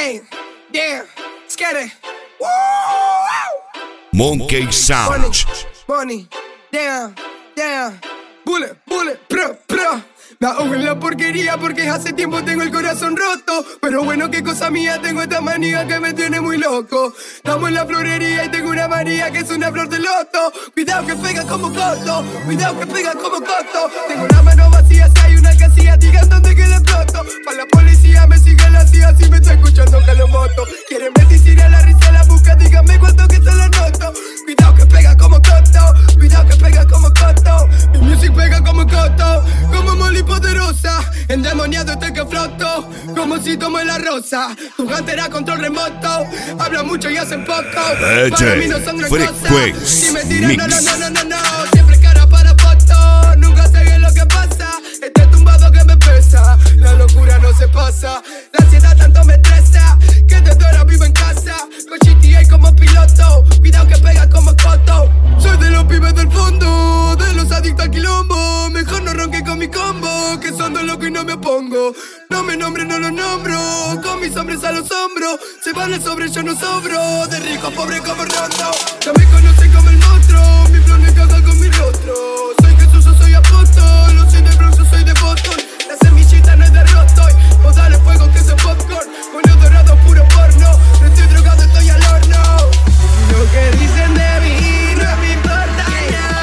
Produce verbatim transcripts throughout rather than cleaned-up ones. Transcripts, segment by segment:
Hey, damn, scatter. Woo! Monkey Sound. Money, money, damn, damn. Bullet, bullet, pro, pro. Me ahogo en la porquería porque hace tiempo tengo el corazón roto. Pero bueno, qué cosa mía, tengo esta manía que me tiene muy loco. Estamos en la florería y tengo una manía que es una flor de loto. Cuidado que pega como coto, cuidado que pega como coto. Tengo una mano vacía, si hay una casilla, digan dónde que le exploto. Pa' la policía me sigue la tía, si me está escuchando que lo moto. Quieren medicina, la risa la busca, díganme cuánto que se la noto. Cuidado que pega como coto, cuidado que pega como coto. Mi music pega como coto, como Molly poderosa. Endemoniado estoy que floto, como si tomo la rosa. Tu gantera control remoto, hablan mucho y hacen poco. Para mí no son gran cosa. Si me tiran, no, no, no, no, no, no. Siempre cara para foto, nunca sé bien lo que pasa. Este tumbado que me pesa, la locura no se pasa. La ansiedad tanto me estresa, que desde ahora vivo en casa. Con G T A como piloto, cuidado que pega como coto. Soy de los pibes del fondo, de los adictos al quilombo. Mejor no ronque con mi combo, que son dos locos y no me opongo. No me nombre, no lo nombro, con mis hombres a los hombros. Se vale sobre, yo no sobro, de rico a pobre como Rondo. Ya me conocen como el monstruo, mi flow no encaja con mi rostro. Soy Jesús, yo soy apóstol, no soy de Bronx, yo soy de Boston. La semillita no es de Rostoy, o dale fuego que soy popcorn. Moño dorado, puro porno, no estoy drogado, estoy al horno. Y lo que dicen de mí no me importa nada.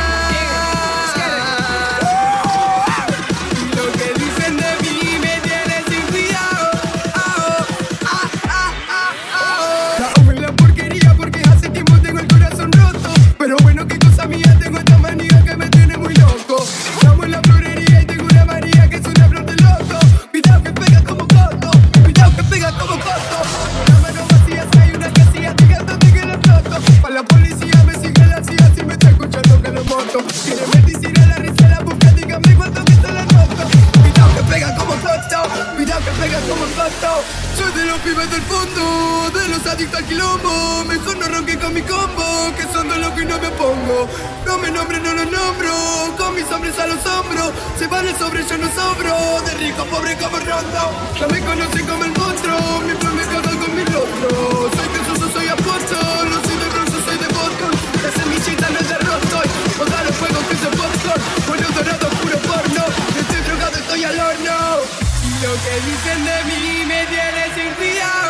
Y lo que dicen de mí me tiene sin cuidado. Ah, ah, ah, ah, ah. La ahogo en la porquería porque hace tiempo tengo el corazón roto. Pero bueno, qué cosa mía, tengo esta manía que me tiene muy loco. Estamos en la florería y tengo una manía que es una flor de loco. Cuidado que pega como coto, cuidado que pega como coto. Una mano vacía, si hay una casilla, digan dónde que le exploto. Pa' la policía me sigue la C I A, si me está escuchando que lo moto. Quieren medicina, la risa la busca, díganme cuánto que se la noto. Cuidado que pega como coto, cuidado que pega como coto. Soy de los pibes del fondo, de los adictos al quilombo. Mejor no ronque con mi combo, que son dos locos y no me opongo. No me nombre, no lo nombro, con mis hombres a los hombros. Se vale sobre, yo no sobro, de rico a pobre como Rondo. Ya me conocen como el monstruo, mi flow me caga con mi rostro. Soy Jesús, yo soy apóstol, no soy de Bronx, yo soy de Boston. La semillita no es de Rostoy, o dale fuego que soy popcorn. Moño dorado, puro porno, no estoy drogado, estoy al horno. Y lo que dicen de mí me tiene sin cuidado.